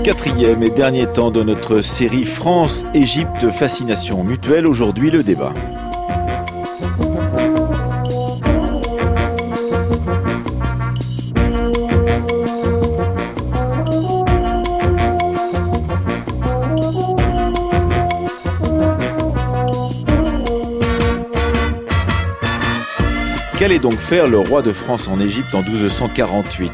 Quatrième et dernier temps de notre série France-Égypte, fascination mutuelle. Aujourd'hui, le débat. Qu'allait donc faire le roi de France en Égypte en 1248 ?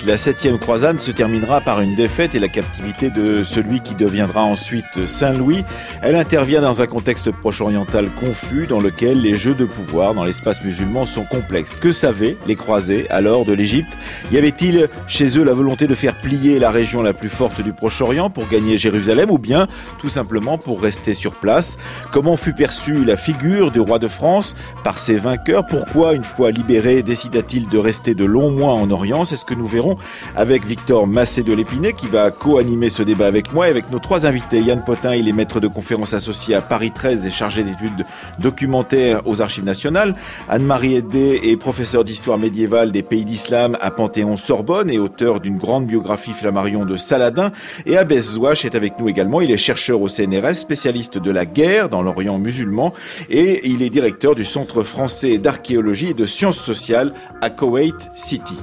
La 7e croisade se terminera par une défaite et la captivité de celui qui deviendra ensuite Saint-Louis. Elle intervient dans un contexte proche-oriental confus dans lequel les jeux de pouvoir dans l'espace musulman sont complexes. Que savaient les croisés alors de l'Égypte ? Y avait-il chez eux la volonté de faire plier la région la plus forte du Proche-Orient pour gagner Jérusalem ou bien tout simplement pour rester sur place ? Comment fut perçue la figure du roi de France par ses vainqueurs ? Pourquoi, une fois libéré, décida-t-il de rester de longs mois en Orient ? C'est ce que nous verrons avec Victor Massé de l'Épinay qui va co-animer ce débat avec moi et avec nos trois invités. Yann Potin, il est maître de conférences associé à Paris 13 et chargé d'études documentaires aux Archives nationales. Anne-Marie Hédé est professeure d'histoire médiévale des pays d'islam à Panthéon-Sorbonne et auteur d'une grande biographie Flammarion de Saladin. Et Abbès Zouache est avec nous également. Il est chercheur au CNRS, spécialiste de la guerre dans l'Orient musulman et il est directeur du Centre français d'archéologie et de sciences sociales à Koweït City.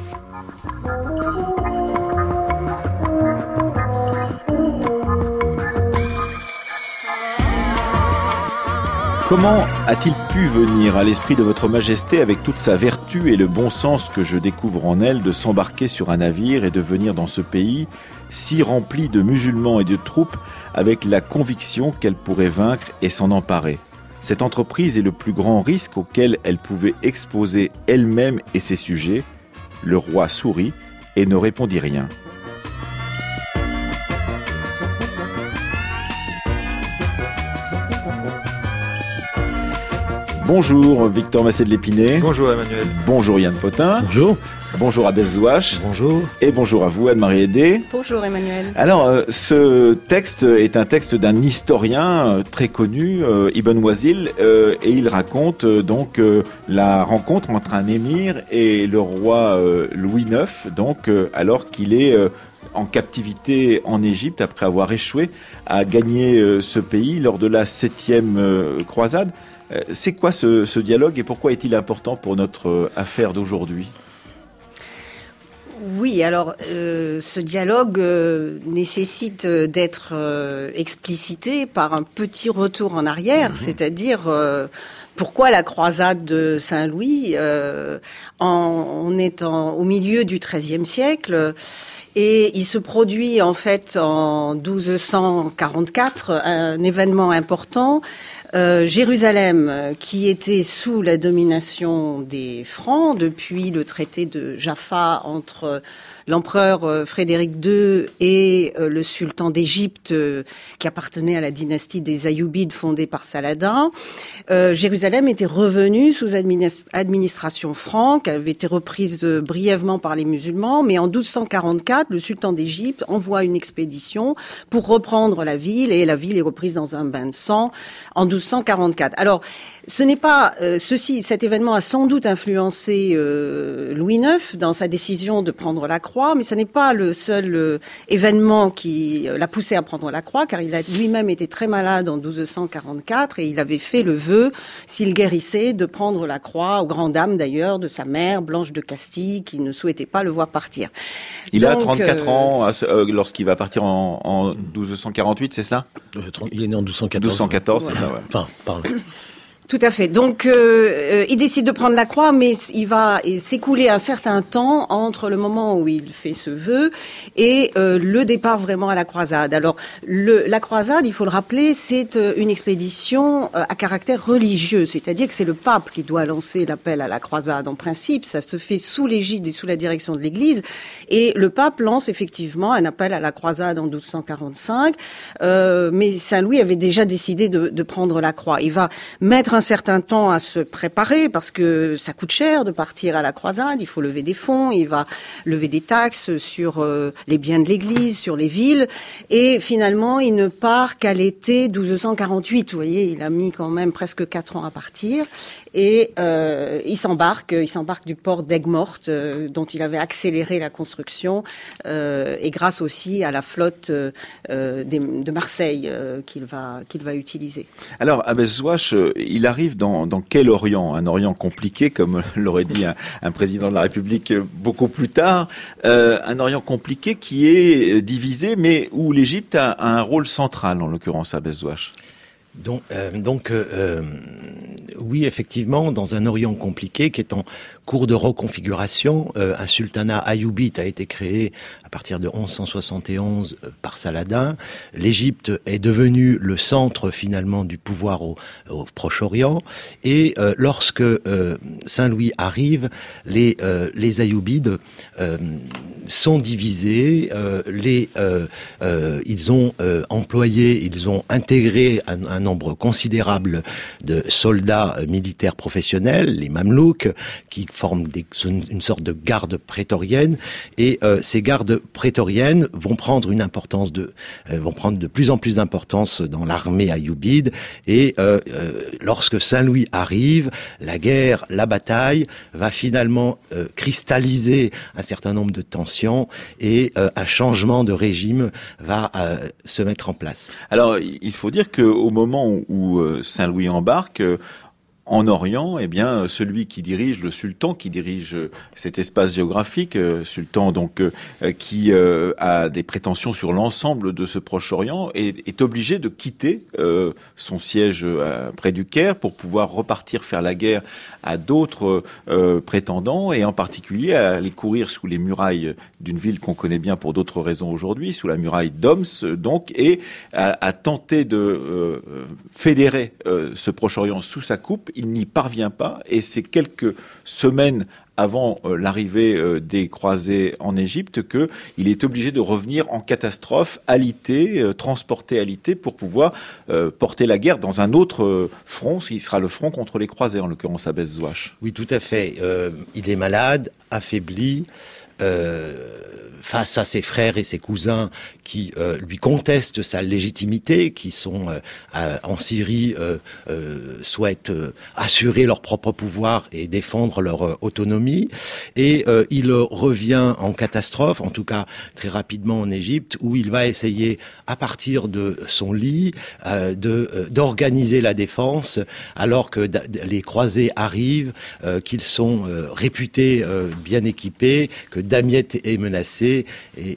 Comment a-t-il pu venir à l'esprit de votre majesté, avec toute sa vertu et le bon sens que je découvre en elle, de s'embarquer sur un navire et de venir dans ce pays si rempli de musulmans et de troupes, avec la conviction qu'elle pourrait vaincre et s'en emparer ? Cette entreprise est le plus grand risque auquel elle pouvait exposer elle-même et ses sujets. Le roi sourit et ne répondit rien. Bonjour Victor Massé de l'Épinay. Bonjour Emmanuel. Bonjour Yann Potin. Bonjour. Bonjour Abbès Zouache. Bonjour. Et bonjour à vous Anne-Marie Hédé. Bonjour Emmanuel. Alors ce texte est un texte d'un historien très connu, Ibn Wazil, et il raconte donc la rencontre entre un émir et le roi Louis IX, donc alors qu'il est en captivité en Égypte après avoir échoué à gagner ce pays lors de la 7e croisade. C'est quoi ce dialogue et pourquoi est-il important pour notre affaire d'aujourd'hui ? Oui, alors ce dialogue nécessite d'être explicité par un petit retour en arrière, c'est-à-dire pourquoi la croisade de Saint-Louis on est au milieu du XIIIe siècle. Et il se produit en fait en 1244 un événement important. Jérusalem, qui était sous la domination des Francs depuis le traité de Jaffa entre l'empereur Frédéric II et le sultan d'Égypte qui appartenait à la dynastie des Ayyoubides fondée par Saladin. Jérusalem était revenue sous administration franque, elle avait été reprise brièvement par les musulmans, mais en 1244, le sultan d'Égypte envoie une expédition pour reprendre la ville et la ville est reprise dans un bain de sang en 1244. Alors, ce n'est pas cet événement a sans doute influencé Louis IX dans sa décision de prendre la croix, mais ce n'est pas le seul événement qui l'a poussé à prendre la croix, car il a lui-même été très malade en 1244 et il avait fait le vœu, s'il guérissait, de prendre la croix, aux grandes dames d'ailleurs de sa mère, Blanche de Castille, qui ne souhaitait pas le voir partir. Il a 34 ans lorsqu'il va partir en 1248, c'est cela ? Il est né en 1214. 1214, c'est ça, ouais. Enfin, pardon. Tout à fait. Donc, il décide de prendre la croix, mais il va s'écouler un certain temps entre le moment où il fait ce vœu et le départ vraiment à la croisade. Alors, la croisade, il faut le rappeler, c'est une expédition à caractère religieux, c'est-à-dire que c'est le pape qui doit lancer l'appel à la croisade. En principe, ça se fait sous l'égide et sous la direction de l'Église, et le pape lance effectivement un appel à la croisade en 1245, mais Saint-Louis avait déjà décidé de prendre la croix. Il va mettre un un certain temps à se préparer parce que ça coûte cher de partir à la croisade. Il faut lever des fonds, il va lever des taxes sur les biens de l'Église, sur les villes. Et finalement, il ne part qu'à l'été 1248. Vous voyez, il a mis quand même presque 4 ans à partir. Et il s'embarque du port d'Aigues-Mortes, dont il avait accéléré la construction, et grâce aussi à la flotte de Marseille qu'il va utiliser. Alors, Abbesse Zouache, il arrive dans quel Orient? Un Orient compliqué, comme l'aurait dit un président de la République beaucoup plus tard. Un Orient compliqué qui est divisé, mais où l'Égypte a un rôle central, en l'occurrence, Abbesse Zouache. Oui, effectivement, dans un Orient compliqué qui est en cours de reconfiguration, un sultanat ayoubite a été créé à partir de 1171 par Saladin. L'Égypte est devenue le centre finalement du pouvoir au Proche-Orient. Et lorsque Saint-Louis arrive, les Ayyoubides sont divisés. Ils ont intégré un nombre considérable de soldats militaires professionnels, les Mamelouks, qui forment une sorte de garde prétorienne, et ces gardes prétoriennes vont prendre de plus en plus d'importance dans l'armée ayoubide, et lorsque Saint-Louis arrive, la bataille va finalement cristalliser un certain nombre de tensions, et un changement de régime va se mettre en place. Alors, il faut dire qu'au moment où Saint-Louis embarque, en Orient, eh bien, celui qui dirige, le sultan qui dirige cet espace géographique, sultan donc qui a des prétentions sur l'ensemble de ce Proche-Orient, est obligé de quitter son siège près du Caire pour pouvoir repartir faire la guerre à d'autres prétendants, et en particulier à aller courir sous les murailles d'une ville qu'on connaît bien pour d'autres raisons aujourd'hui, sous la muraille d'Homs, donc, et à tenter de fédérer ce Proche-Orient sous sa coupe. Il n'y parvient pas, et c'est quelques semaines avant l'arrivée des croisés en Égypte qu'il est obligé de revenir en catastrophe, alité, transporté alité, pour pouvoir porter la guerre dans un autre front, qui sera le front contre les croisés, en l'occurrence Abbesse Zouache. Oui, tout à fait. Il est malade, affaibli, face à ses frères et ses cousins qui lui contestent sa légitimité, qui sont en Syrie, souhaitent assurer leur propre pouvoir et défendre leur autonomie. Et il revient en catastrophe, en tout cas très rapidement en Égypte, où il va essayer, à partir de son lit, d'organiser la défense, alors que les croisés arrivent, qu'ils sont réputés bien équipés, que Damiette est menacé. Et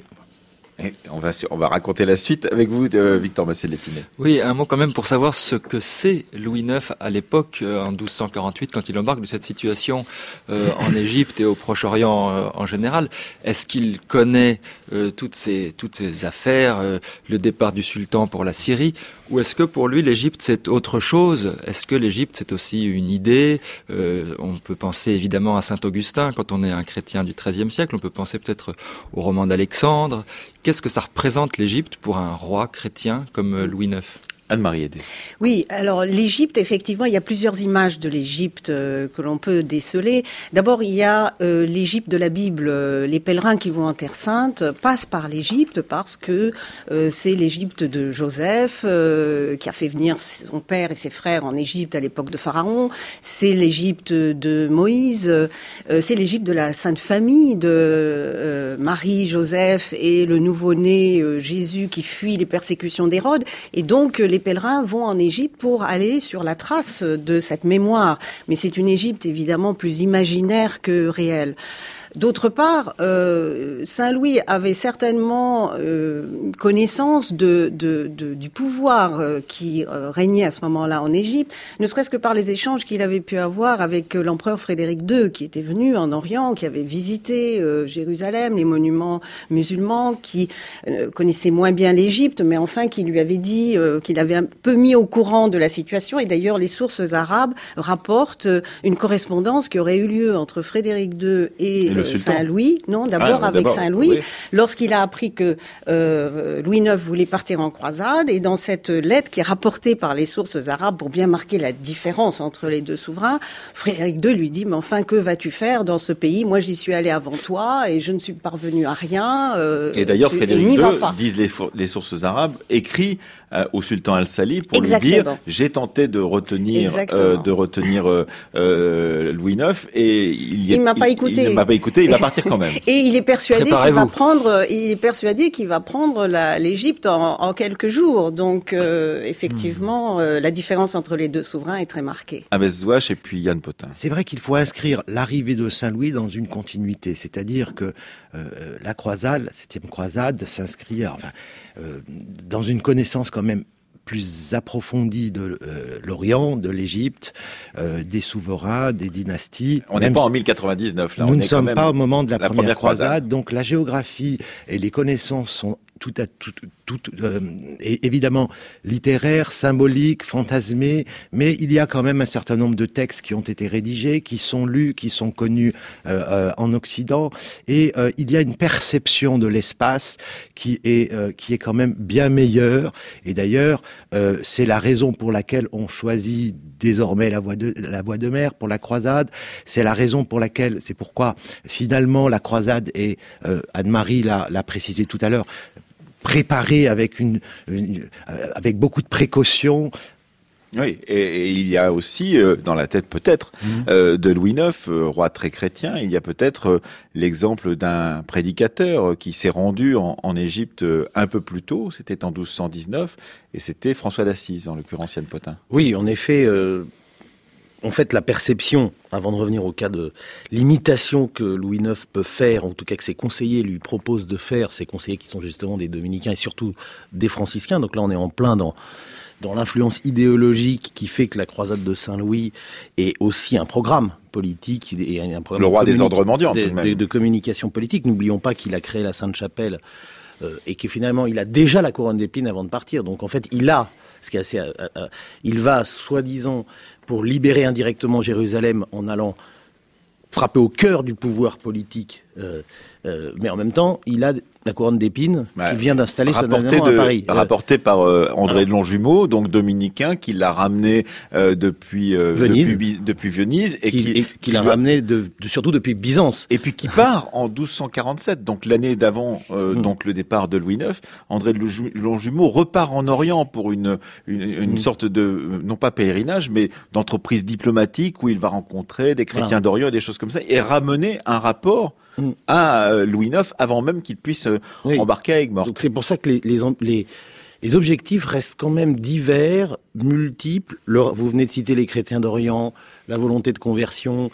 on va raconter la suite avec vous, Victor Massé-Lépinay. Oui, un mot quand même pour savoir ce que c'est Louis IX à l'époque, en 1248, quand il embarque de cette situation en Égypte et au Proche-Orient en général. Est-ce qu'il connaît toutes ces affaires, le départ du sultan pour la Syrie, ou est-ce que pour lui l'Égypte c'est autre chose? Est-ce que l'Égypte c'est aussi une idée? On peut penser évidemment à Saint-Augustin quand on est un chrétien du XIIIe siècle, on peut penser peut-être au roman d'Alexandre. Qu'est-ce que ça représente l'Égypte pour un roi chrétien comme Louis IX? Anne-Marie Hédé. Oui, alors l'Égypte, effectivement, il y a plusieurs images de l'Égypte que l'on peut déceler. D'abord, il y a l'Égypte de la Bible. Les pèlerins qui vont en Terre Sainte passent par l'Égypte parce que c'est l'Égypte de Joseph qui a fait venir son père et ses frères en Égypte à l'époque de Pharaon. C'est l'Égypte de Moïse. C'est l'Égypte de la Sainte Famille de Marie, Joseph et le nouveau-né Jésus qui fuit les persécutions d'Hérode. Et donc, les pèlerins vont en Égypte pour aller sur la trace de cette mémoire. Mais c'est une Égypte évidemment plus imaginaire que réelle. D'autre part, Saint-Louis avait certainement connaissance du pouvoir qui régnait à ce moment-là en Égypte, ne serait-ce que par les échanges qu'il avait pu avoir avec l'empereur Frédéric II, qui était venu en Orient, qui avait visité Jérusalem, les monuments musulmans, qui connaissait moins bien l'Égypte, mais enfin qui lui avait dit qu'il avait un peu mis au courant de la situation. Et d'ailleurs, les sources arabes rapportent une correspondance qui aurait eu lieu entre Frédéric II et Saint-Louis. Non, d'abord avec Saint-Louis, oui. Lorsqu'il a appris que Louis IX voulait partir en croisade, et dans cette lettre qui est rapportée par les sources arabes pour bien marquer la différence entre les deux souverains, Frédéric II lui dit, mais enfin, que vas-tu faire dans ce pays? Moi, j'y suis allé avant toi et je ne suis parvenu à rien. Et d'ailleurs, Frédéric II, disent les sources arabes, écrit au sultan Al-Sali pour lui dire, j'ai tenté de retenir Louis IX et il m'a pas écouté. Il m'a pas écouté. Il va partir quand même. Et il est persuadé qu'il va prendre l'Égypte en quelques jours. Donc effectivement, la différence entre les deux souverains est très marquée. Ahmed Zouache et puis Yann Potin. C'est vrai qu'il faut inscrire l'arrivée de Saint-Louis dans une continuité, c'est-à-dire que la croisade, la 7e croisade, s'inscrit dans une connaissance quand même plus approfondie de l'Orient, de l'Égypte, des souverains, des dynasties. On n'est pas en 1099 là. Nous ne sommes pas au moment de la première croisade, donc la géographie et les connaissances sont évidemment littéraires, symboliques, fantasmées, mais il y a quand même un certain nombre de textes qui ont été rédigés, qui sont lus, qui sont connus en Occident, et il y a une perception de l'espace qui est quand même bien meilleure. Et d'ailleurs, c'est la raison pour laquelle on choisit désormais la voie de mer pour la croisade. C'est la raison pour laquelle, c'est pourquoi finalement la croisade est, Anne-Marie l'a précisé tout à l'heure, préparée avec avec beaucoup de précautions. Oui, et il y a aussi dans la tête peut-être de Louis IX, roi très chrétien, il y a peut-être l'exemple d'un prédicateur qui s'est rendu en Égypte un peu plus tôt, c'était en 1219, et c'était François d'Assise, en l'occurrence Yann Potin. Oui, en effet, en fait la perception, avant de revenir au cas de l'imitation que Louis IX peut faire, en tout cas que ses conseillers lui proposent de faire, ses conseillers qui sont justement des dominicains et surtout des franciscains, donc là on est en plein dans l'influence idéologique qui fait que la croisade de Saint-Louis est aussi un programme politique et un programme le roi des ordres mendiants de communication politique. N'oublions pas qu'il a créé la Sainte-Chapelle et que finalement il a déjà la couronne d'épines avant de partir. Donc en fait il va soi-disant pour libérer indirectement Jérusalem en allant frapper au cœur du pouvoir politique, mais en même temps il a la couronne d'épines qu'il vient d'installer soudainement à Paris. Rapporté par André de Longjumeau, donc dominicain, qui l'a ramené depuis Venise et qui l'a ramené surtout depuis Byzance. Et puis qui part en 1247, donc l'année d'avant donc le départ de Louis IX. André de Longjumeau repart en Orient pour une sorte de, non pas pèlerinage, mais d'entreprise diplomatique où il va rencontrer des chrétiens d'Orient et des choses comme ça, et ramener un rapport à Louis IX avant même qu'il puisse embarquer à Aigues-Mortes. Donc c'est pour ça que les objectifs restent quand même divers, multiples. Vous venez de citer les chrétiens d'Orient, la volonté de conversion.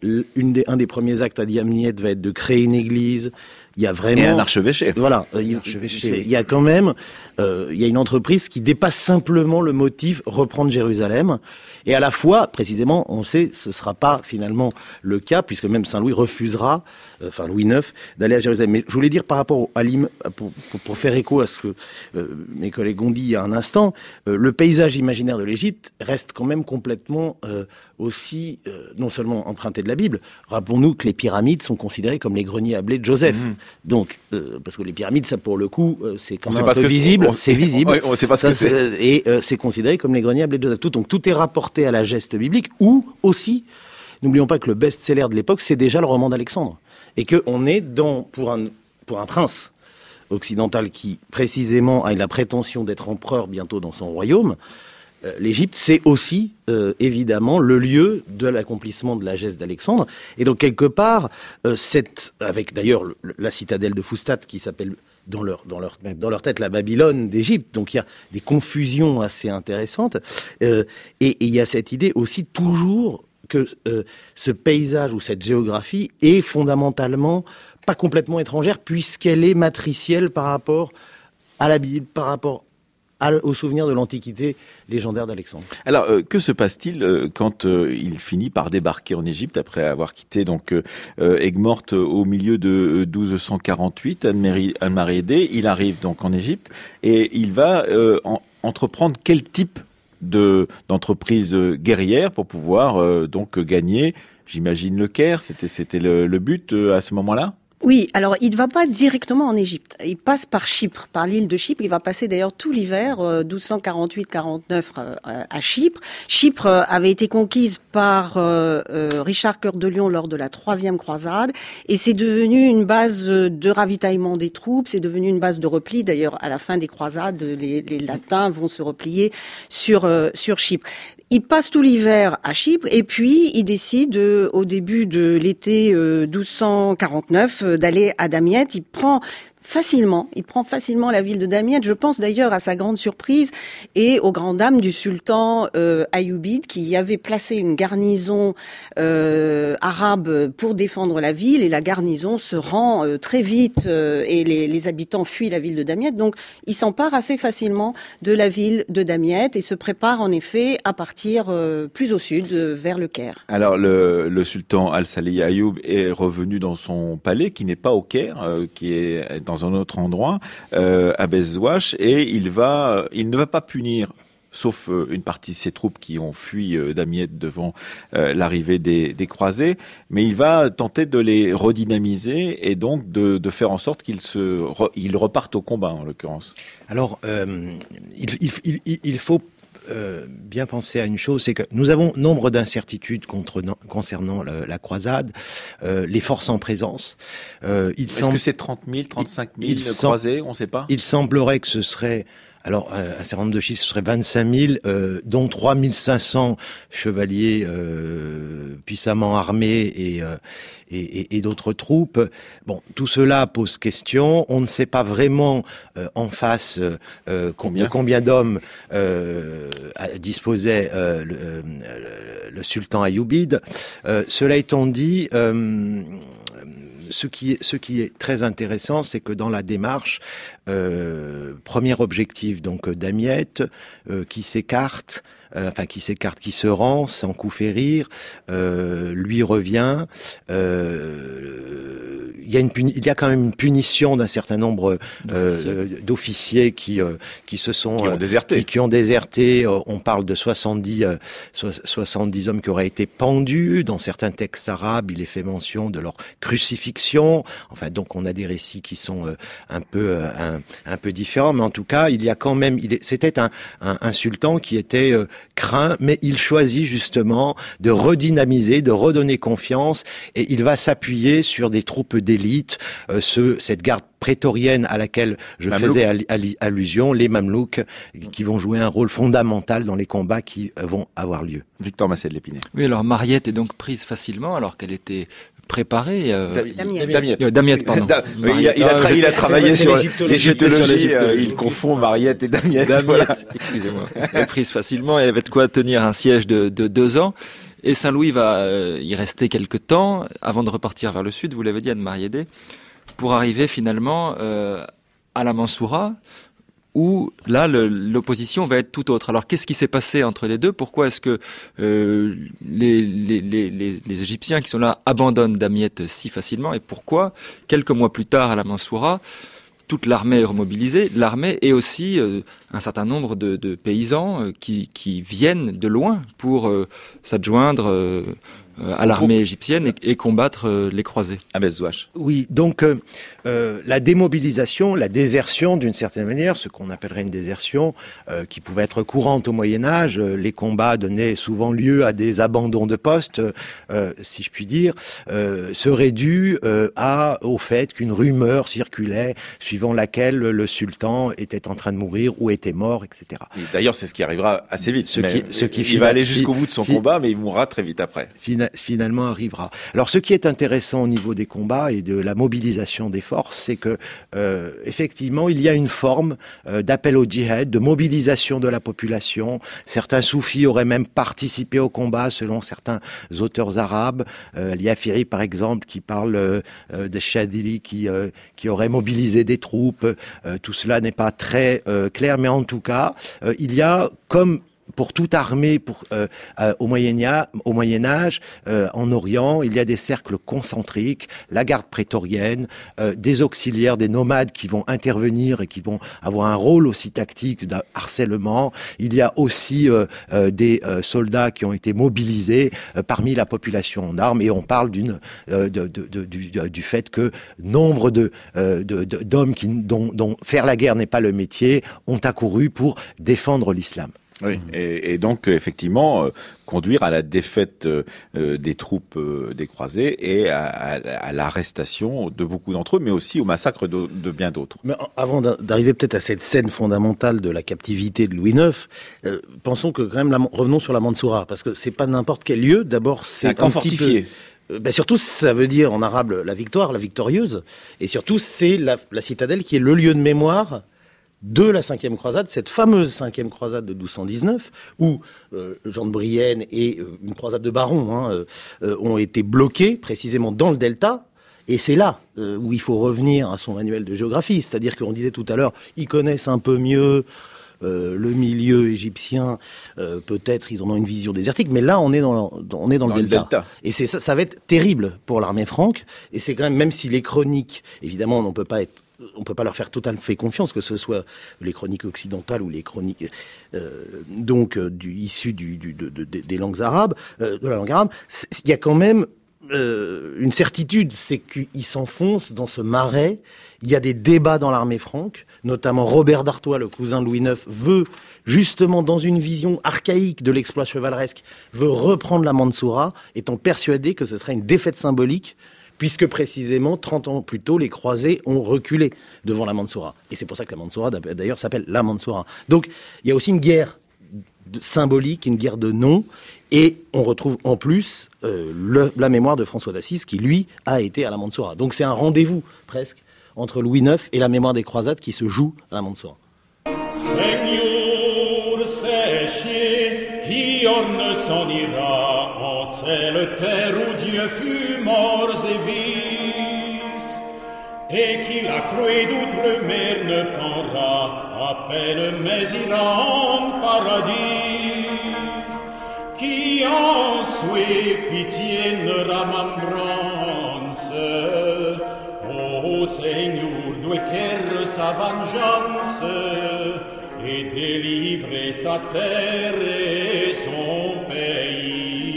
Un des premiers actes à Damiette va être de créer une église. Il y a vraiment... Et un archevêché. Voilà. Il y a quand même, il y a une entreprise qui dépasse simplement le motif reprendre Jérusalem. Et à la fois, précisément, on sait, ce sera pas finalement le cas, puisque même Saint-Louis refusera, Louis IX, d'aller à Jérusalem. Mais je voulais dire par rapport pour faire écho à ce que mes collègues ont dit il y a un instant, le paysage imaginaire de l'Égypte reste quand même complètement aussi, non seulement emprunté de la Bible. Rappelons-nous que les pyramides sont considérées comme les greniers à blé de Joseph. Donc, parce que les pyramides, ça pour le coup, c'est quand même un peu visible. C'est visible. On sait pas ce que c'est. Et c'est considéré comme les greniers à blé de Joseph. Donc tout est rapporté à la geste biblique, ou aussi, n'oublions pas que le best-seller de l'époque, c'est déjà le roman d'Alexandre. Et qu'on est pour un prince occidental qui, précisément, a la prétention d'être empereur bientôt dans son royaume, l'Égypte, c'est aussi, évidemment, le lieu de l'accomplissement de la geste d'Alexandre. Et donc, quelque part, avec d'ailleurs la citadelle de Foustat qui s'appelle dans leur tête la Babylone d'Égypte. Donc il y a des confusions assez intéressantes. Et il y a cette idée aussi toujours que ce paysage ou cette géographie est fondamentalement pas complètement étrangère, puisqu'elle est matricielle par rapport à la Bible, par rapport au souvenir de l'Antiquité légendaire d'Alexandre. Alors, que se passe-t-il quand il finit par débarquer en Égypte après avoir quitté donc Aigues-Mortes au milieu de 1248, Anne-Marie Aidé, il arrive donc en Égypte et il va entreprendre quel type d'entreprise guerrière pour pouvoir donc gagner j'imagine, le Caire. C'était le but à ce moment-là? Oui, alors il ne va pas directement en Égypte. Il passe par Chypre, par l'île de Chypre. Il va passer d'ailleurs tout l'hiver, 1248-49 à Chypre. Chypre avait été conquise par Richard Cœur de Lion lors de la 3e croisade, et c'est devenu une base de ravitaillement des troupes. C'est devenu une base de repli. D'ailleurs, à la fin des croisades, les Latins vont se replier sur Chypre. Il passe tout l'hiver à Chypre et puis il décide au début de l'été 1249 d'aller à Damiette. Il prend facilement la ville de Damiette. Je pense d'ailleurs à sa grande surprise et aux grandes dames du sultan Ayoubide, qui avait placé une garnison arabe pour défendre la ville, et la garnison se rend très vite et les habitants fuient la ville de Damiette. Donc il s'empare assez facilement de la ville de Damiette et se prépare en effet à partir plus au sud vers le Caire. Alors le sultan Al-Salih Ayoub est revenu dans son palais, qui n'est pas au Caire, qui est dans un autre endroit, à Bezdouache, et il ne va pas punir, sauf une partie de ses troupes qui ont fui Damiette devant l'arrivée des croisés, mais il va tenter de les redynamiser et donc de faire en sorte qu'ils repartent au combat, en l'occurrence. Alors, il faut bien penser à une chose, c'est que nous avons nombre d'incertitudes concernant la croisade, les forces en présence. Est-ce que c'est 30 000, 35 000 croisés, on ne sait pas? Il semblerait que ce serait... Alors, un certain nombre de chiffres, ce serait 25 000, dont 3 500 chevaliers puissamment armés et d'autres troupes. Bon, tout cela pose question. On ne sait pas vraiment en face combien d'hommes disposait le sultan Ayoubide. Cela étant dit... Ce qui est très intéressant, c'est que dans la démarche, premier objectif, donc Damiette, qui s'écarte, qui se rend sans coup férir, lui revient. Il y a quand même une punition d'un certain nombre d'officiers qui ont déserté. On parle de 70 hommes qui auraient été pendus. Dans certains textes arabes, il est fait mention de leur crucifixion. Enfin, donc on a des récits qui sont un peu différents, mais en tout cas, il y a quand même. C'était un sultan qui était craint, mais il choisit justement de redynamiser, de redonner confiance, et il va s'appuyer sur des troupes d'élite, cette garde prétorienne à laquelle je faisais allusion, les Mamelouks, qui vont jouer un rôle fondamental dans les combats qui vont avoir lieu. Victor Massé-de-L'Épinay. Oui, alors Mariette est donc prise facilement alors qu'elle était préparée. Damiette, pardon. Il a travaillé sur l'égyptologie, il confond Mariette et Damiette. Voilà. Excusez-moi. Elle est prise facilement, elle avait de quoi tenir un siège de 2 ans. Et Saint-Louis va y rester quelque temps avant de repartir vers le sud, vous l'avez dit, Anne-Marie Hédé, pour arriver finalement à la Mansoura, où là l'opposition va être tout autre. Alors qu'est-ce qui s'est passé entre les deux? Pourquoi est-ce que les Égyptiens qui sont là abandonnent Damiette si facilement? Et pourquoi, quelques mois plus tard à la Mansoura, toute l'armée est remobilisée, l'armée et aussi un certain nombre de paysans qui viennent de loin pour s'adjoindre à l'armée égyptienne et combattre les croisés. À Bezdouache. Oui, donc la démobilisation, la désertion d'une certaine manière, ce qu'on appellerait une désertion, qui pouvait être courante au Moyen-Âge, les combats donnaient souvent lieu à des abandons de poste, si je puis dire, serait due au fait qu'une rumeur circulait suivant laquelle le sultan était en train de mourir ou était mort, etc. Et d'ailleurs, c'est ce qui arrivera assez vite. Il va aller jusqu'au bout de son combat, mais il mourra très vite après. Finalement arrivera. Alors, ce qui est intéressant au niveau des combats et de la mobilisation des forces, c'est que effectivement, il y a une forme d'appel au djihad, de mobilisation de la population. Certains soufis auraient même participé au combat, selon certains auteurs arabes. Al-Yafiri, par exemple, qui parle de Shadili qui aurait mobilisé des troupes. Tout cela n'est pas très clair, mais en tout cas, il y a comme pour toute armée, au Moyen Âge, en Orient, il y a des cercles concentriques, la garde prétorienne, des auxiliaires, des nomades qui vont intervenir et qui vont avoir un rôle aussi tactique de harcèlement. Il y a aussi des soldats qui ont été mobilisés parmi la population en armes, et on parle du fait que nombre d'hommes dont faire la guerre n'est pas le métier ont accouru pour défendre l'islam. Oui, et donc effectivement conduire à la défaite des troupes des croisés et à l'arrestation de beaucoup d'entre eux, mais aussi au massacre de bien d'autres. Mais avant d'arriver peut-être à cette scène fondamentale de la captivité de Louis IX, pensons que quand même revenons sur la Mansoura, parce que c'est pas n'importe quel lieu. D'abord, c'est un camp fortifié. Surtout, ça veut dire en arabe la victoire, la victorieuse, et surtout c'est la citadelle qui est le lieu de mémoire de la 5e croisade, cette fameuse 5e croisade de 1219, où Jean de Brienne et une croisade de barons ont été bloqués précisément dans le delta. Et c'est là où il faut revenir à son manuel de géographie. C'est-à-dire qu'on disait tout à l'heure, ils connaissent un peu mieux le milieu égyptien, peut-être ils en ont une vision désertique, mais là on est dans le delta. Et c'est ça va être terrible pour l'armée franque. Et c'est quand même si les chroniques, évidemment, on peut pas leur faire tout à fait confiance, que ce soit les chroniques occidentales ou les chroniques issues des langues arabes, de la langue arabe. Il y a quand même une certitude, c'est qu'ils s'enfoncent dans ce marais. Il y a des débats dans l'armée franque, notamment Robert d'Artois, le cousin de Louis IX, veut justement, dans une vision archaïque de l'exploit chevaleresque, veut reprendre la Mansoura, étant persuadé que ce serait une défaite symbolique, puisque précisément, 30 ans plus tôt, les croisés ont reculé devant la Mansoura. Et c'est pour ça que la Mansoura, d'ailleurs, s'appelle la Mansoura. Donc, il y a aussi une guerre symbolique, une guerre de nom, et on retrouve en plus la mémoire de François d'Assise, qui, lui, a été à la Mansoura. Donc c'est un rendez-vous, presque, entre Louis IX et la mémoire des croisades qui se joue à la Mansoura. Seigneur, sachez qui orne s'en ira en celle terre où Dieu fut mort et vice, et qui la croix d'outre-mer ne pendra à peine mais ira en paradis, qui en souhait pitié ne remembrance. Ô Seigneur, doit qu'être sa vengeance et délivrer sa terre et son pays.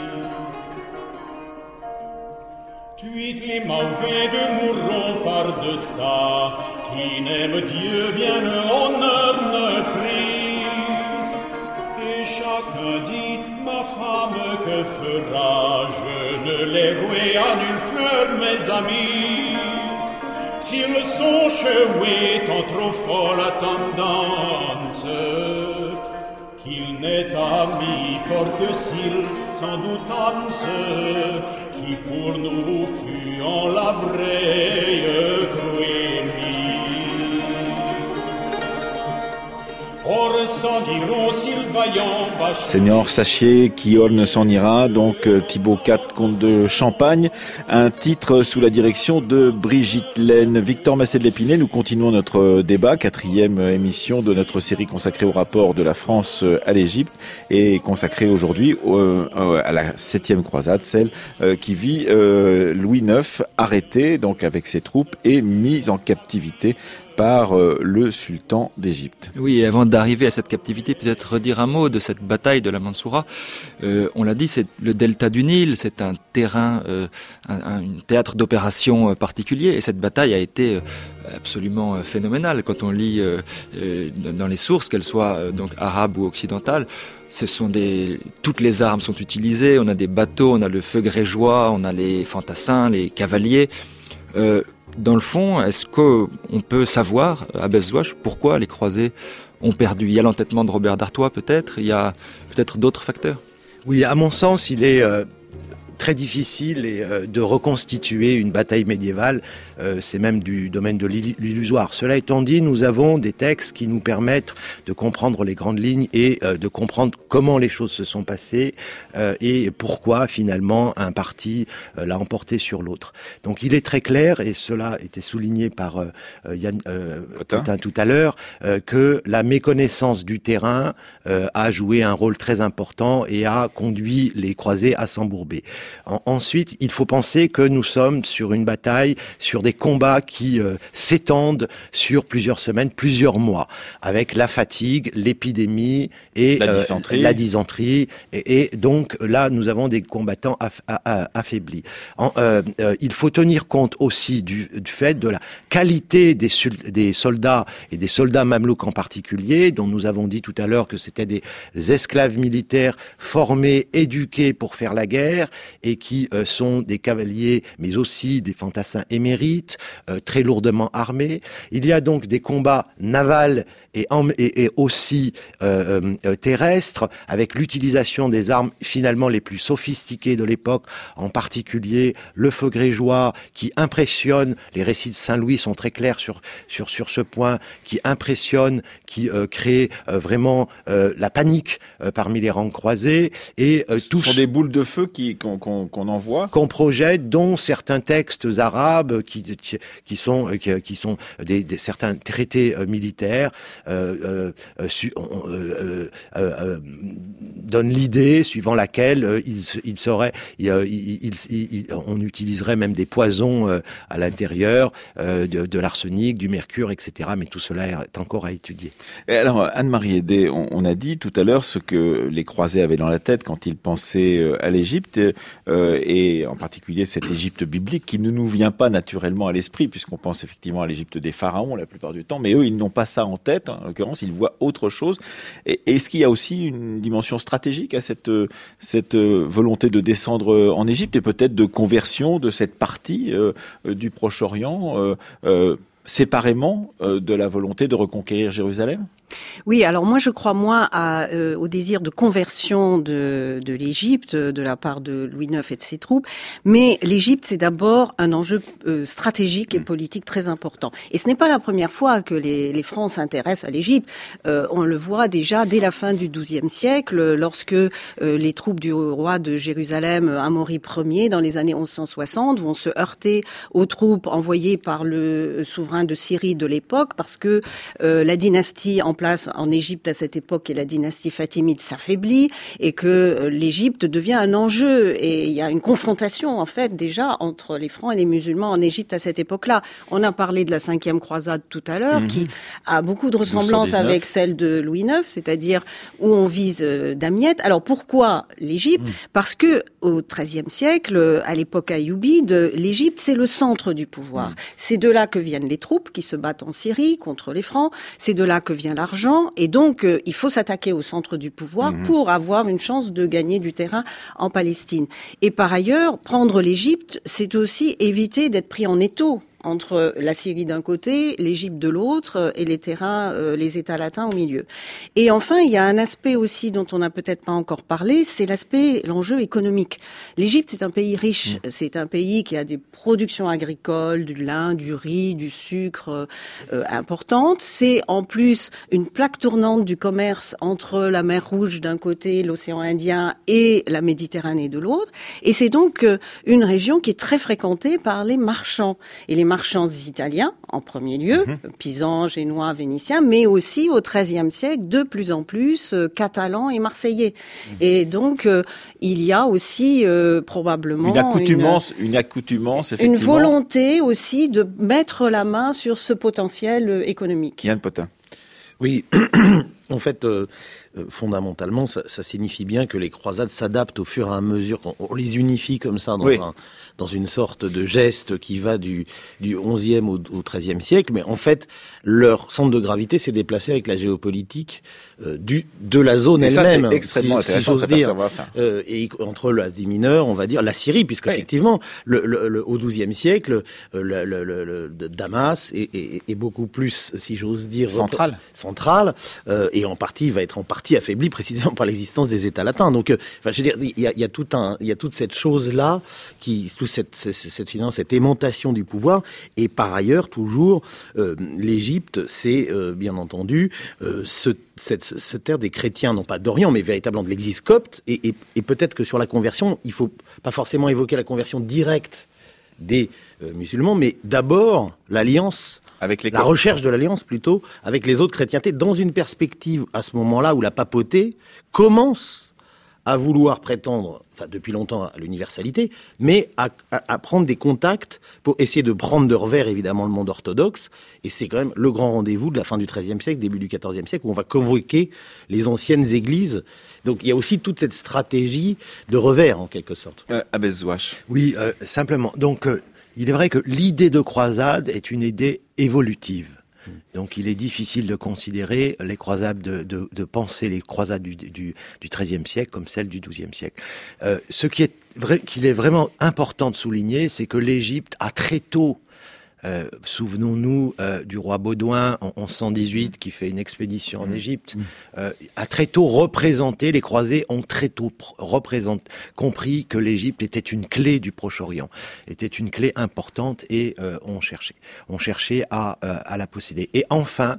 Tuite les mauvais de mourront par de ça, qui n'aime Dieu bien honneur ne prise. Et chacun dit, ma femme que fera-je de l'héroïne en une fleur, mes amis? S'ils sont cheveux en trop folle tendance, qu'il n'est ami fort que s'il sans doutance, qui pour nous fut en la vraie cruélie. Or s'en diront s'ils vaillants bâchent. Seigneur, sachez qui ne s'en ira, donc Thibaut IV, comte de Champagne, un titre sous la direction de Brigitte Laine. Victor Massé de l'Épinay, nous continuons notre débat, 4e émission de notre série consacrée au rapport de la France à l'Égypte et consacrée aujourd'hui à la 7e croisade, celle qui vit Louis IX arrêté donc avec ses troupes et mis en captivité par le sultan d'Égypte. Oui, et avant d'arriver à cette captivité, peut-être redire un mot de cette bataille de la Mansoura. On l'a dit, c'est le delta du Nil, c'est un terrain, un théâtre d'opération particulier, et cette bataille a été absolument phénoménale. Quand on lit dans les sources, qu'elles soient donc arabes ou occidentales, toutes les armes sont utilisées, on a des bateaux, on a le feu grégeois, on a les fantassins, les cavaliers. Dans le fond, est-ce qu'on peut savoir, à Bezzouach, pourquoi les croisés ont perdu? Il y a l'entêtement de Robert d'Artois, peut-être. Il y a peut-être d'autres facteurs. Oui, à mon sens, il est très difficile de reconstituer une bataille médiévale. C'est même du domaine de l'illusoire. Cela étant dit, nous avons des textes qui nous permettent de comprendre les grandes lignes et de comprendre comment les choses se sont passées et pourquoi finalement un parti l'a emporté sur l'autre. Donc il est très clair, et cela était souligné par Yann Potin tout à l'heure, que la méconnaissance du terrain a joué un rôle très important et a conduit les croisés à s'embourber. Ensuite, il faut penser que nous sommes sur une bataille, sur des combats qui s'étendent sur plusieurs semaines, plusieurs mois, avec la fatigue, l'épidémie et la dysenterie. Et donc là, nous avons des combattants affaiblis. Il faut tenir compte aussi du fait de la qualité des soldats et des soldats mamelouks en particulier, dont nous avons dit tout à l'heure que c'était des esclaves militaires formés, éduqués pour faire la guerre, et qui sont des cavaliers, mais aussi des fantassins émérites, très lourdement armés. Il y a donc des combats navals et aussi terrestres, avec l'utilisation des armes finalement les plus sophistiquées de l'époque, en particulier le feu grégeois, qui impressionne. Les récits de Saint-Louis sont très clairs sur ce point, qui impressionne, qui crée vraiment la panique parmi les rangs croisés. Et tous ce sont des boules de feu qu'on envoie, qu'on projette, dont certains textes arabes qui sont certains traités militaires donnent l'idée suivant laquelle on utiliserait même des poisons à l'intérieur, de l'arsenic, du mercure, etc. Mais tout cela est encore à étudier. Et alors, Anne-Marie Hédé, on a dit tout à l'heure ce que les croisés avaient dans la tête quand ils pensaient à l'Égypte, et en particulier cette Égypte biblique qui ne nous vient pas naturellement à l'esprit, puisqu'on pense effectivement à l'Égypte des pharaons la plupart du temps, mais eux, ils n'ont pas ça en tête. En l'occurrence, ils voient autre chose. Et est-ce qu'il y a aussi une dimension stratégique à cette volonté de descendre en Égypte et peut-être de conversion de cette partie du Proche-Orient séparément de la volonté de reconquérir Jérusalem ? Oui, alors moi je crois moins au désir de conversion de l'Égypte de la part de Louis IX et de ses troupes, mais l'Égypte c'est d'abord un enjeu stratégique et politique très important. Et ce n'est pas la première fois que les Francs s'intéressent à l'Égypte. On le voit déjà dès la fin du XIIe siècle, lorsque les troupes du roi de Jérusalem, Amaury Ier, dans les années 1160, vont se heurter aux troupes envoyées par le souverain de Syrie de l'époque, parce que la dynastie en place en Égypte à cette époque et la dynastie fatimide s'affaiblit et que l'Égypte devient un enjeu, et il y a une confrontation en fait déjà entre les Francs et les musulmans en Égypte à cette époque-là. On a parlé de la 5e croisade tout à l'heure, qui a beaucoup de ressemblances avec celle de Louis IX, c'est-à-dire où on vise Damiette. Alors pourquoi l'Égypte ? Parce que au XIIIe siècle, à l'époque ayoubide, l'Égypte c'est le centre du pouvoir. C'est de là que viennent les troupes qui se battent en Syrie contre les Francs, c'est de là que vient l'argent, et donc il faut s'attaquer au centre du pouvoir pour avoir une chance de gagner du terrain en Palestine. Et par ailleurs, prendre l'Égypte, c'est aussi éviter d'être pris en étau entre la Syrie d'un côté, l'Égypte de l'autre, et les terrains, les États latins au milieu. Et enfin, il y a un aspect aussi dont on n'a peut-être pas encore parlé, c'est l'enjeu économique. L'Égypte, c'est un pays riche, c'est un pays qui a des productions agricoles, du lin, du riz, du sucre importantes. C'est en plus une plaque tournante du commerce entre la mer Rouge d'un côté, l'océan Indien et la Méditerranée de l'autre. Et c'est donc une région qui est très fréquentée par les marchands. Et les marchands italiens, en premier lieu, pisans, génois, vénitiens, mais aussi au XIIIe siècle, de plus en plus, catalans et marseillais. Et donc, il y a aussi probablement une accoutumance, effectivement. Une volonté aussi de mettre la main sur ce potentiel économique. Yann Potin. Oui, en fait, fondamentalement, ça signifie bien que les croisades s'adaptent au fur et à mesure. On les unifie comme ça dans une sorte de geste qui va du 11e au 13e siècle. Mais en fait, leur centre de gravité s'est déplacé avec la géopolitique de la zone elle-même. C'est extrêmement intéressant, si j'ose dire. Ça. Et entre l'Asie mineure, on va dire, la Syrie, puisqu'effectivement, au XIIe siècle, Damas est beaucoup plus, si j'ose dire, central, et en partie va être en partie partie affaiblie précisément par l'existence des États latins. Donc, je veux dire, il y a toute cette chose-là, toute cette finalement cette aimantation du pouvoir. Et par ailleurs, toujours, l'Égypte, c'est bien entendu cette terre des chrétiens, non pas d'Orient, mais véritablement de l'Église copte. Et peut-être que sur la conversion, il faut pas forcément évoquer la conversion directe des musulmans, mais d'abord l'alliance, la recherche de l'alliance plutôt, avec les autres chrétientés, dans une perspective à ce moment-là où la papauté commence à vouloir prétendre, enfin depuis longtemps, à l'universalité, mais à prendre des contacts pour essayer de prendre de revers évidemment le monde orthodoxe. Et c'est quand même le grand rendez-vous de la fin du XIIIe siècle, début du XIVe siècle, où on va convoquer les anciennes églises. Donc il y a aussi toute cette stratégie de revers en quelque sorte. Abbé Zouache. Oui, simplement. Donc il est vrai que l'idée de croisade est une idée évolutive. Donc il est difficile de considérer les croisades, de penser les croisades du XIIIe siècle comme celles du XIIe siècle. Ce qui est qu'il est vraiment important de souligner, c'est que l'Égypte a très tôt, souvenons-nous du roi Baudouin en 1118 qui fait une expédition en Égypte, a très tôt représenté, les croisés ont très tôt compris que l'Égypte était une clé du Proche-Orient, était une clé importante et on cherchait à la posséder. Et enfin,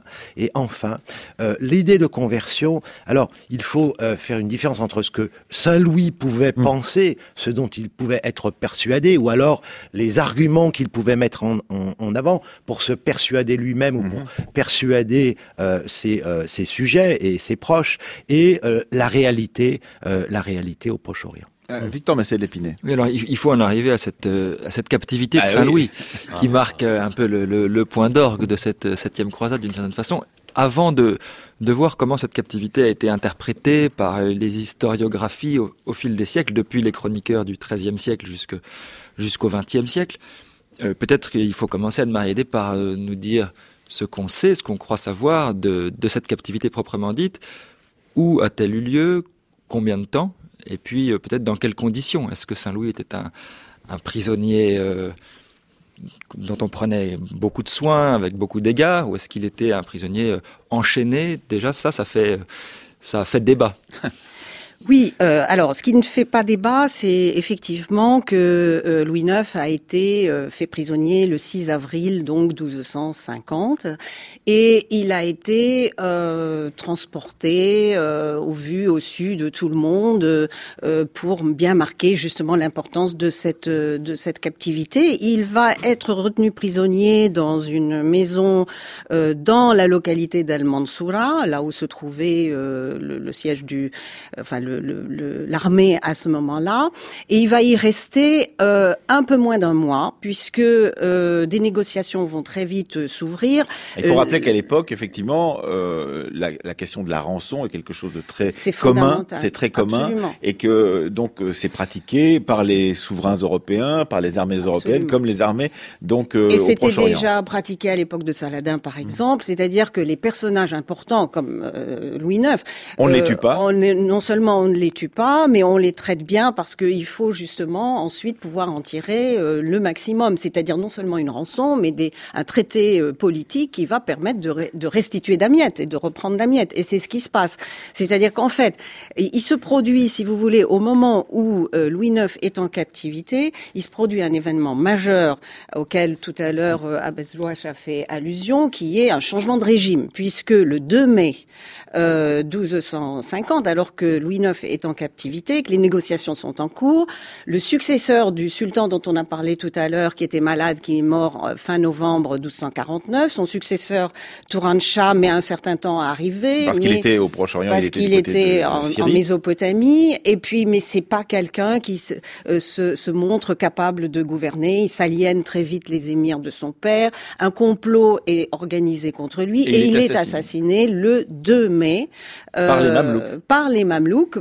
l'idée de conversion, alors il faut faire une différence entre ce que Saint Louis pouvait penser, ce dont il pouvait être persuadé, ou alors les arguments qu'il pouvait mettre en avant pour se persuader lui-même ou pour persuader ses sujets et ses proches, et la réalité au Proche-Orient. Victor Massé-Lépinay. Oui, alors il faut en arriver à cette captivité de Saint-Louis, qui marque un peu le point d'orgue de cette 7e croisade d'une certaine façon. Avant de voir comment cette captivité a été interprétée par les historiographies au fil des siècles, depuis les chroniqueurs du XIIIe siècle jusqu'au XXe siècle, peut-être qu'il faut commencer, Anne-Marie Hédé, par nous dire ce qu'on sait, ce qu'on croit savoir de cette captivité proprement dite. Où a-t-elle eu lieu? Combien de temps? Et puis peut-être dans quelles conditions? Est-ce que Saint-Louis était un prisonnier dont on prenait beaucoup de soins, avec beaucoup d'égards, ou est-ce qu'il était un prisonnier enchaîné? Déjà ça fait débat. Oui, alors ce qui ne fait pas débat, c'est effectivement que Louis IX a été fait prisonnier le 6 avril donc 1250 et il a été transporté au vu, au su de tout le monde pour bien marquer justement l'importance de cette captivité. Il va être retenu prisonnier dans une maison dans la localité d'Al-Mansoura, là où se trouvait le siège l'armée à ce moment-là, et il va y rester un peu moins d'un mois, puisque des négociations vont très vite s'ouvrir. Il faut rappeler qu'à l'époque, effectivement, la question de la rançon est quelque chose de très commun, c'est très commun, absolument. Et que donc c'est pratiqué par les souverains européens, par les armées européennes, comme les armées donc et c'était au Proche-Orient. Déjà pratiqué à l'époque de Saladin, par exemple, c'est-à-dire que les personnages importants comme Louis IX, on ne les tue pas. Non seulement on ne les tue pas, mais on les traite bien parce qu'il faut justement ensuite pouvoir en tirer le maximum, c'est-à-dire non seulement une rançon, mais un traité politique qui va permettre de restituer Damiette et de reprendre Damiette. Et c'est ce qui se passe. C'est-à-dire qu'en fait, il se produit, si vous voulez, au moment où Louis IX est en captivité, il se produit un événement majeur auquel tout à l'heure Abbé Zouache a fait allusion, qui est un changement de régime, puisque le 2 mai 1250, alors que Louis IX est en captivité, que les négociations sont en cours, le successeur du sultan dont on a parlé tout à l'heure, qui était malade, qui est mort fin novembre 1249, son successeur Touran Shah met un certain temps à arriver. Parce qu'il était au Proche-Orient, parce qu'il était en Mésopotamie, et puis mais c'est pas quelqu'un qui se montre capable de gouverner, il s'aliène très vite les émirs de son père, un complot est organisé contre lui, et il est assassiné le 2 mai par les Mamelouks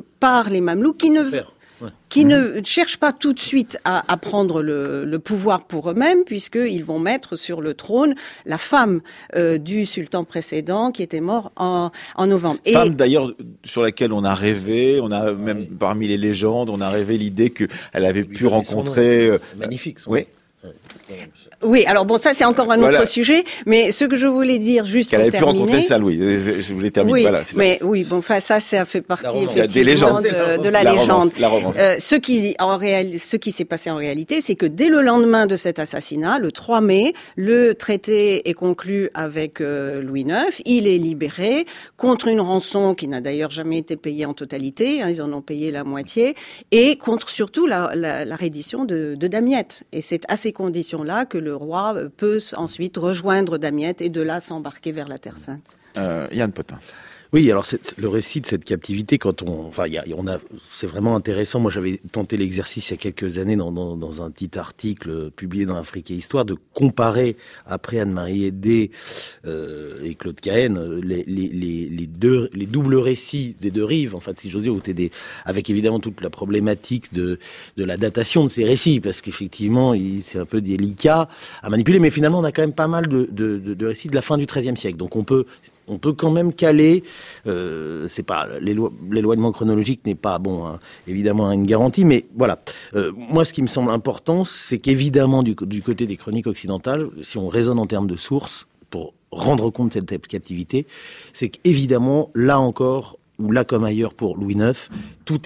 qui ne cherchent pas tout de suite à prendre le pouvoir pour eux-mêmes, puisqu'ils vont mettre sur le trône la femme du sultan précédent qui était mort en novembre. Femme d'ailleurs sur laquelle on a rêvé, on a même parmi les légendes, on a rêvé l'idée qu'elle avait pu rencontrer... Magnifique. Oui. Oui, alors bon, ça c'est encore un autre sujet, mais ce que je voulais dire juste qu'elle pour terminer... Qu'elle avait pu rencontrer Saint-Louis, je voulais terminer, oui, voilà. Mais oui, bon, enfin ça fait partie effectivement des légendes. de la légende. La romance. Ce qui s'est passé en réalité, c'est que dès le lendemain de cet assassinat, le 3 mai, le traité est conclu avec Louis IX, il est libéré contre une rançon qui n'a d'ailleurs jamais été payée en totalité, ils en ont payé la moitié, et contre surtout la reddition de Damiette. Et c'est à ces conditions-là que le roi peut ensuite rejoindre Damiette et de là s'embarquer vers la Terre Sainte. Yann Potin. Oui, alors le récit de cette captivité, c'est vraiment intéressant. Moi, j'avais tenté l'exercice il y a quelques années dans un petit article publié dans Afrique et Histoire de comparer après Anne-Marie Aidé et Claude Cahn les doubles récits des deux rives. En fait, si j'ose dire, avec évidemment toute la problématique de la datation de ces récits, parce qu'effectivement, c'est un peu délicat à manipuler. Mais finalement, on a quand même pas mal de récits de la fin du XIIIe siècle. Donc on peut quand même caler, c'est pas l'éloignement chronologique n'est pas évidemment une garantie, mais voilà. Moi, ce qui me semble important, c'est qu'évidemment du côté des chroniques occidentales, si on raisonne en termes de sources pour rendre compte de cette captivité, c'est qu'évidemment là encore, ou là comme ailleurs pour Louis IX, tout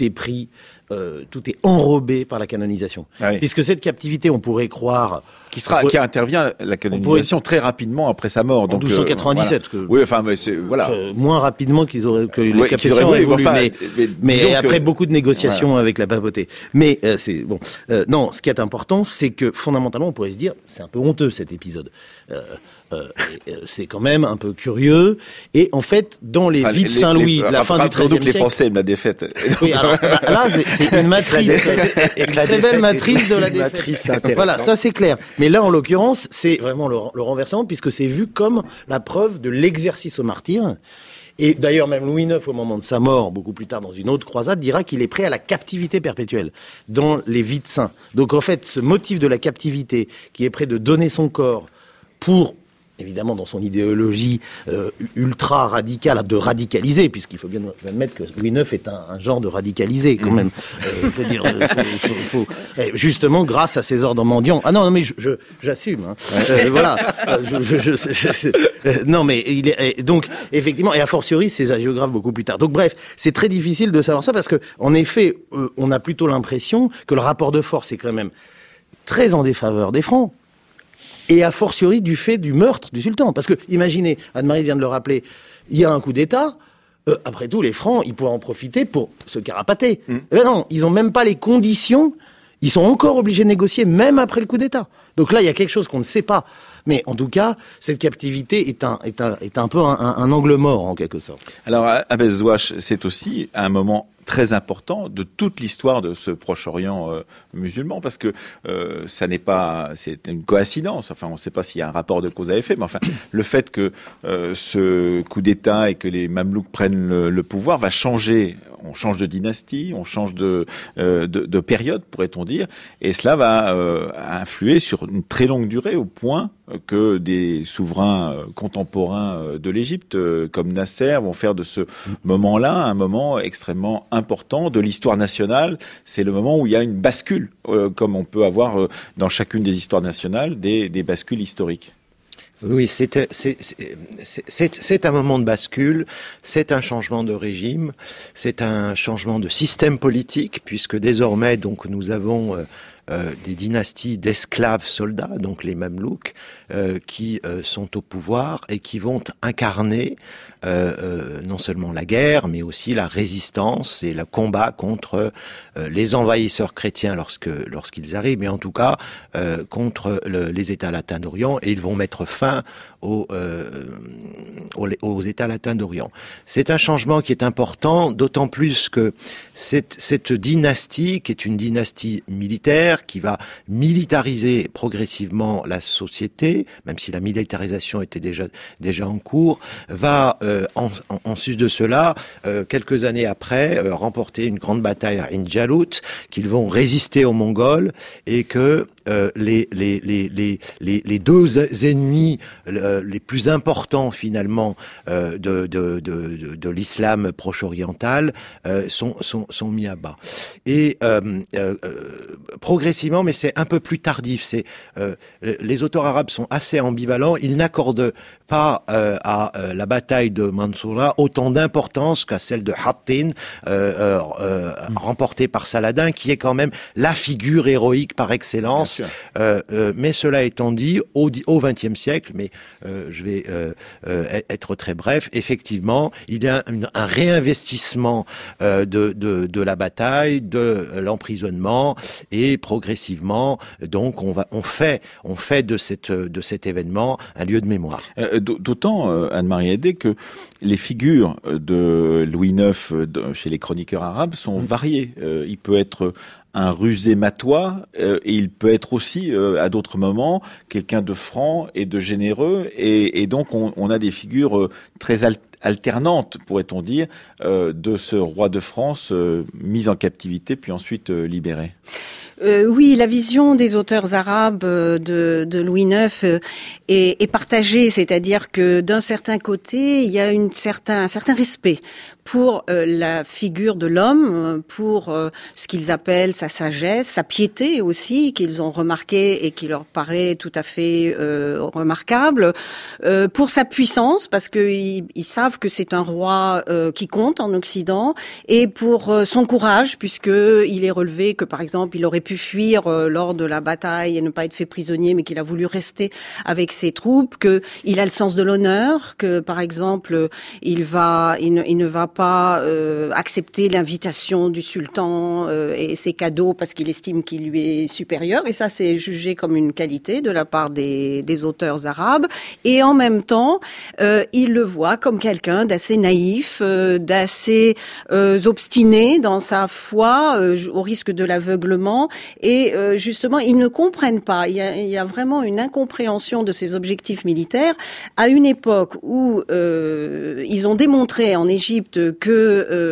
est enrobé par la canonisation. Ah oui. Puisque cette captivité, on pourrait croire... Qui intervient, la canonisation, très rapidement après sa mort. En 1297. Voilà. Oui, enfin, mais c'est, voilà. Moins rapidement que les captations auraient voulu, mais après beaucoup de négociations avec la papauté. Mais c'est bon. Non, ce qui est important, c'est que fondamentalement, on pourrait se dire, c'est un peu honteux cet épisode. C'est quand même un peu curieux. Et en fait, dans les vies de Saint-Louis, la fin du XIIIe siècle... les Français aiment la défaite. Oui, alors là, c'est une matrice, une très belle matrice de la défaite. Voilà, ça c'est clair. Mais là, en l'occurrence, c'est vraiment le renversement, puisque c'est vu comme la preuve de l'exercice au martyre. Et d'ailleurs, même Louis IX, au moment de sa mort, beaucoup plus tard dans une autre croisade, dira qu'il est prêt à la captivité perpétuelle dans les vies de saints. Donc en fait, ce motif de la captivité, qui est prêt de donner son corps pour, évidemment dans son idéologie ultra radicale, de radicaliser, puisqu'il faut bien admettre que Louis IX est un genre de radicalisé quand même. Faut dire, justement grâce à ses ordres mendiants. Ah non mais j'assume. Hein. Voilà. Non mais il est donc effectivement, et a fortiori ses hagiographes beaucoup plus tard. Donc bref, c'est très difficile de savoir ça parce que en effet, on a plutôt l'impression que le rapport de force est quand même très en défaveur des Francs. Et a fortiori du fait du meurtre du sultan. Parce que, imaginez, Anne-Marie vient de le rappeler, il y a un coup d'État, après tout, les Francs, ils pourraient en profiter pour se carapater. Non, ils ont même pas les conditions, ils sont encore obligés de négocier, même après le coup d'État. Donc là, il y a quelque chose qu'on ne sait pas. Mais en tout cas, cette captivité est un peu un angle mort, en quelque sorte. Alors, Abbesse Zouache, c'est aussi un moment très important de toute l'histoire de ce Proche-Orient musulman, parce que c'est une coïncidence. Enfin, on ne sait pas s'il y a un rapport de cause à effet, mais enfin, le fait que ce coup d'État et que les Mamelouks prennent le pouvoir va changer. On change de dynastie, on change de période, pourrait-on dire, et cela va influer sur une très longue durée, au point que des souverains contemporains de l'Égypte, comme Nasser, vont faire de ce moment-là un moment extrêmement important de l'histoire nationale. C'est le moment où il y a une bascule, comme on peut avoir dans chacune des histoires nationales des bascules historiques. Oui, c'est un moment de bascule, c'est un changement de régime, c'est un changement de système politique, puisque désormais, donc, nous avons des dynasties d'esclaves soldats, donc les Mamelouks, qui sont au pouvoir et qui vont incarner non seulement la guerre, mais aussi la résistance et le combat contre les envahisseurs chrétiens lorsqu'ils arrivent, mais en tout cas contre les États latins d'Orient, et ils vont mettre fin aux États latins d'Orient. C'est un changement qui est important, d'autant plus que cette dynastie, qui est une dynastie militaire, qui va militariser progressivement la société, même si la militarisation était déjà en cours, va en sus de cela, quelques années après, remporter une grande bataille à Injalut, qu'ils vont résister aux Mongols, et que les deux ennemis les plus importants finalement de l'islam proche-oriental sont mis à bas. Et progressivement, mais c'est un peu plus tardif. Les auteurs arabes sont assez ambivalents. Ils n'accordent pas à la bataille de Mansoura autant d'importance qu'à celle de Hattin, remportée par Saladin, qui est quand même la figure héroïque par excellence. Mais cela étant dit, au XXe siècle, mais je vais être très bref, effectivement, il y a un réinvestissement de la bataille, de l'emprisonnement, et progressivement, donc on fait de cet événement un lieu de mémoire. D'autant, Anne-Marie Hédé, que les figures de Louis IX chez les chroniqueurs arabes sont variées. Il peut être un rusé matois, et il peut être aussi, à d'autres moments, quelqu'un de franc et de généreux, et donc on a des figures très alternante, pourrait-on dire, de ce roi de France mis en captivité puis ensuite libéré. Oui, la vision des auteurs arabes de Louis IX est partagée, c'est-à-dire que d'un certain côté, il y a un certain respect pour la figure de l'homme, pour ce qu'ils appellent sa sagesse, sa piété aussi, qu'ils ont remarqué et qui leur paraît tout à fait remarquable, pour sa puissance, parce qu'ils savent que c'est un roi qui compte en Occident, et pour son courage, puisque il est relevé que, par exemple, il aurait pu fuir lors de la bataille et ne pas être fait prisonnier, mais qu'il a voulu rester avec ses troupes, qu'il a le sens de l'honneur, que, par exemple, il ne va pas accepter l'invitation du sultan et ses cadeaux parce qu'il estime qu'il lui est supérieur, et ça c'est jugé comme une qualité de la part des auteurs arabes, et en même temps il le voit comme quelqu'un d'assez naïf, d'assez obstiné dans sa foi, au risque de l'aveuglement, et justement ils ne comprennent pas, il y a vraiment une incompréhension de ses objectifs militaires à une époque où ils ont démontré en Égypte que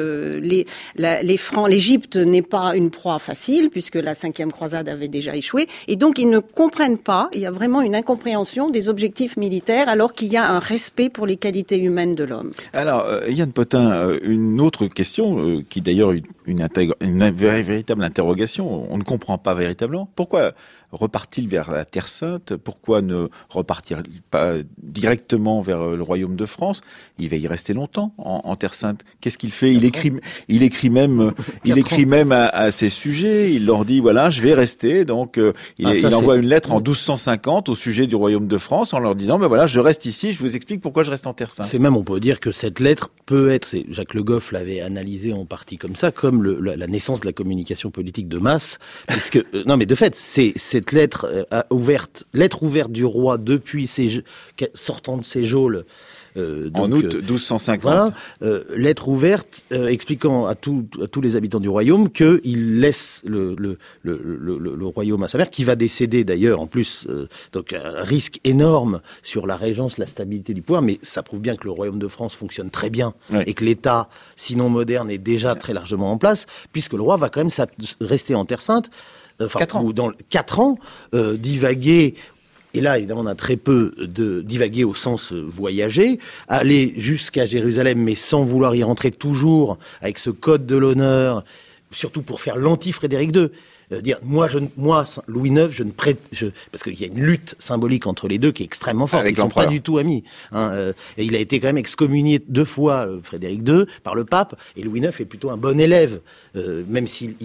les Francs, l'Égypte n'est pas une proie facile, puisque la 5e croisade avait déjà échoué, et donc ils ne comprennent pas, il y a vraiment une incompréhension des objectifs militaires, alors qu'il y a un respect pour les qualités humaines de l'homme. Alors, Yann Potin, une autre question, qui d'ailleurs une véritable interrogation, on ne comprend pas véritablement, pourquoi repart-il vers la Terre Sainte? Pourquoi ne repartir pas directement vers le royaume de France? Il va y rester longtemps en Terre Sainte. Qu'est-ce qu'il fait? Il écrit même à ses sujets. Il leur dit voilà, je vais rester. Donc il envoie une lettre en 1250 au sujet du royaume de France en leur disant ben voilà, je reste ici. Je vous explique pourquoi je reste en Terre Sainte. C'est même, on peut dire que cette lettre peut être, Jacques Le Goff l'avait analysé en partie comme ça, comme la naissance de la communication politique de masse, puisque non mais de fait cette lettre ouverte du roi depuis sortant de ses geôles en août 1250. Voilà, lettre ouverte expliquant à tous les habitants du royaume qu'il laisse le royaume à sa mère, qui va décéder d'ailleurs en plus, donc un risque énorme sur la régence, la stabilité du pouvoir, mais ça prouve bien que le royaume de France fonctionne très bien, oui, et que l'État, sinon moderne, est déjà très largement en place, puisque le roi va quand même rester en Terre Sainte. 4 ans. Ou dans 4 ans, divaguer, et là évidemment on a très peu de divaguer au sens voyager, aller jusqu'à Jérusalem mais sans vouloir y rentrer, toujours avec ce code de l'honneur, surtout pour faire l'anti-Frédéric II. Dire moi Louis IX parce qu'il y a une lutte symbolique entre les deux qui est extrêmement forte. Ils sont pas du tout amis, et il a été quand même excommunié 2 fois, Frédéric II, par le pape, et Louis IX est plutôt un bon élève, même s'il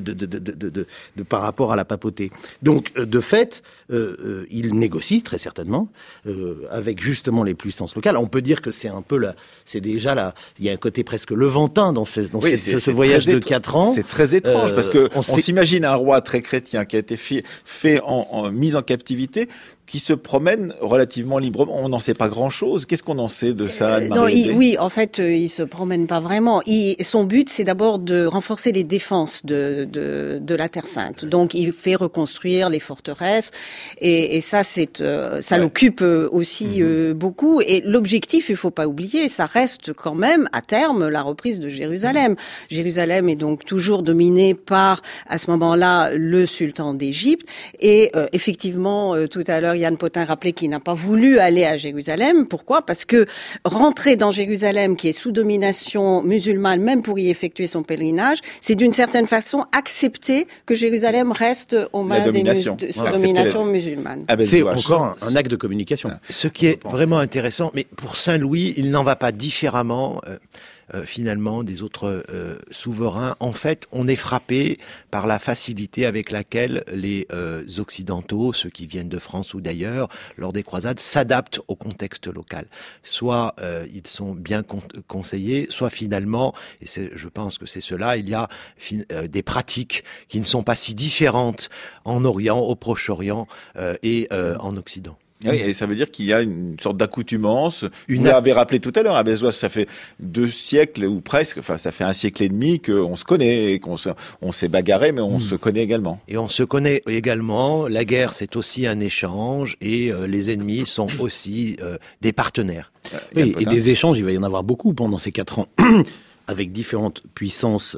par rapport à la papauté. Donc de fait il négocie très certainement avec justement les puissances locales. On peut dire que c'est un peu il y a un côté presque levantin dans ce voyage de 4 ans. C'est très étrange parce que on s'imagine un roi très chrétien qui a été mis en captivité qui se promène relativement librement. On n'en sait pas grand-chose. Qu'est-ce qu'on en sait de ça, Anne-Marie Aidé ? Oui, en fait, il se promène pas vraiment. Son but, c'est d'abord de renforcer les défenses de la Terre Sainte. Donc, il fait reconstruire les forteresses, et ça, ça l'occupe aussi beaucoup. Et l'objectif, il faut pas oublier, ça reste quand même à terme la reprise de Jérusalem. Jérusalem est donc toujours dominée par, à ce moment-là, le sultan d'Égypte. Et effectivement, tout à l'heure, Yann Potin rappelait qu'il n'a pas voulu aller à Jérusalem. Pourquoi ? Parce que rentrer dans Jérusalem, qui est sous domination musulmane, même pour y effectuer son pèlerinage, c'est d'une certaine façon accepter que Jérusalem reste aux mains sous domination musulmane. C'est encore un acte de communication. Ce qui est vraiment intéressant, mais pour Saint-Louis, il n'en va pas différemment finalement des autres souverains. En fait, on est frappé par la facilité avec laquelle les Occidentaux, ceux qui viennent de France ou d'ailleurs, lors des croisades, s'adaptent au contexte local. Soit ils sont bien conseillés, soit finalement, et je pense que c'est cela, il y a des pratiques qui ne sont pas si différentes en Orient, au Proche-Orient et en Occident. Oui, et ça veut dire qu'il y a une sorte d'accoutumance. Vous l'avez rappelé tout à l'heure, à Bézois, ça fait 2 siècles ou presque, enfin ça fait 1 siècle et demi qu'on se connaît, et on s'est bagarré, mais on se connaît également. Et on se connaît également, la guerre c'est aussi un échange, et les ennemis sont aussi des partenaires. Oui, et des échanges, il va y en avoir beaucoup pendant ces 4 ans, avec différentes puissances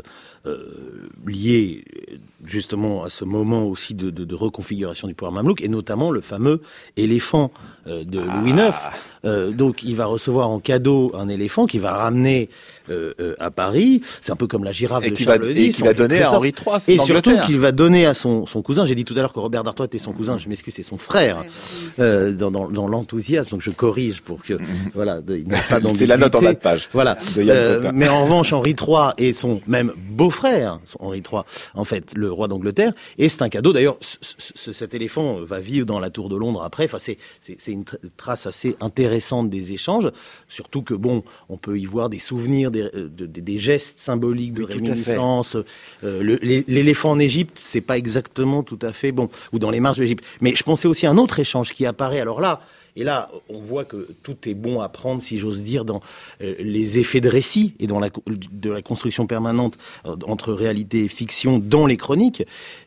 liées justement à ce moment aussi de reconfiguration du pouvoir mamelouk, et notamment le fameux éléphant de Louis IX. Donc il va recevoir en cadeau un éléphant qu'il va ramener à Paris. C'est un peu comme la girafe de Charles X. Et qu'il va donner à Henri III. Et surtout qu'il va donner à son cousin. J'ai dit tout à l'heure que Robert d'Artois était son cousin. Je m'excuse, c'est son frère. Dans l'enthousiasme, donc je corrige pour que voilà, il n'y ait pas d'ambiguïté. C'est la note en bas de page. Voilà. Mais en revanche, Henri III et son même beau-frère, Henri III, en fait, le roi d'Angleterre, et c'est un cadeau. D'ailleurs, cet éléphant va vivre dans la Tour de Londres après. Enfin, c'est une trace assez intéressante des échanges. Surtout que on peut y voir des souvenirs, des gestes symboliques de réminiscence. L'éléphant en Égypte, c'est pas exactement tout à fait bon, ou dans les marches de l'Égypte. Mais je pensais aussi à un autre échange qui apparaît. Alors là, on voit que tout est bon à prendre, si j'ose dire, dans les effets de récit et dans de la construction permanente entre réalité et fiction dans les chroniques.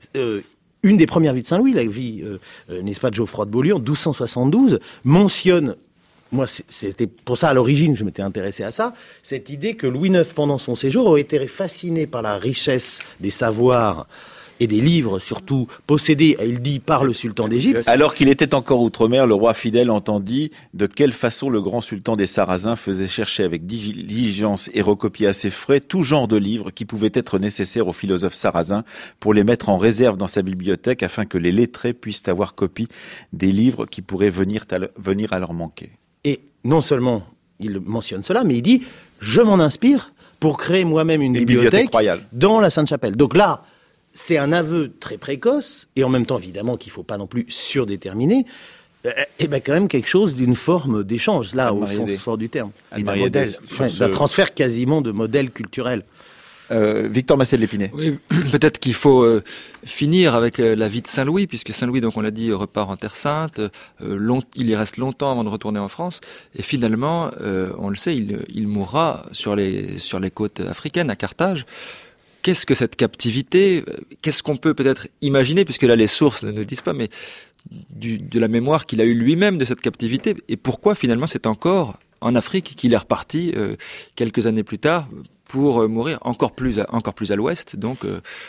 Une des premières vies de Saint-Louis, la vie, n'est-ce pas, de Geoffroy de Beaulieu, en 1272, mentionne, moi c'était pour ça à l'origine, je m'étais intéressé à ça, cette idée que Louis IX, pendant son séjour, aurait été fasciné par la richesse des savoirs et des livres, surtout, possédés, il dit, par le sultan d'Égypte. Alors qu'il était encore outre-mer, le roi fidèle entendit de quelle façon le grand sultan des Sarrasins faisait chercher avec diligence et recopier à ses frais tout genre de livres qui pouvaient être nécessaires aux philosophes sarrasins pour les mettre en réserve dans sa bibliothèque afin que les lettrés puissent avoir copie des livres qui pourraient venir à leur manquer. Et non seulement il mentionne cela, mais il dit « Je m'en inspire pour créer moi-même une bibliothèque royale dans la Sainte-Chapelle ». Donc là, c'est un aveu très précoce, et en même temps, évidemment, qu'il ne faut pas non plus surdéterminer, et ben quand même quelque chose d'une forme d'échange, là, au sens fort du terme. Et d'un modèle. D'un transfert quasiment de modèle culturel. Victor Massé-Lépinay. Oui, peut-être qu'il faut finir avec la vie de Saint-Louis, puisque Saint-Louis, donc on l'a dit, repart en Terre Sainte. Il y reste longtemps avant de retourner en France, et finalement, on le sait, il mourra sur les côtes africaines, à Carthage. Qu'est-ce que cette captivité ? Qu'est-ce qu'on peut peut-être imaginer, puisque là les sources ne nous disent pas, mais de la mémoire qu'il a eue lui-même de cette captivité, et pourquoi finalement c'est encore en Afrique qu'il est reparti quelques années plus tard pour mourir encore plus à l'ouest, donc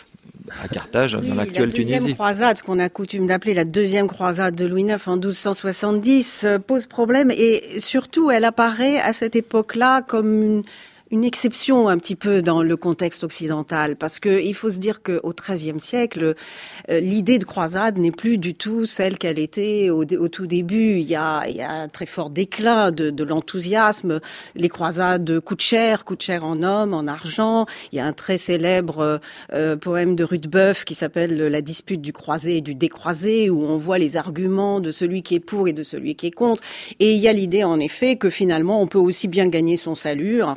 à Carthage, dans l'actuelle Tunisie. La deuxième croisade, ce qu'on a coutume d'appeler la deuxième croisade de Louis IX en 1270, pose problème, et surtout elle apparaît à cette époque-là comme une exception un petit peu dans le contexte occidental, parce que il faut se dire que au XIIIe siècle, l'idée de croisade n'est plus du tout celle qu'elle était au tout début. Il y a un très fort déclin de l'enthousiasme. Les croisades coûtent cher en hommes, en argent. Il y a un très célèbre poème de Rudebeuf qui s'appelle La dispute du croisé et du décroisé, où on voit les arguments de celui qui est pour et de celui qui est contre. Et il y a l'idée en effet que finalement on peut aussi bien gagner son salut en restant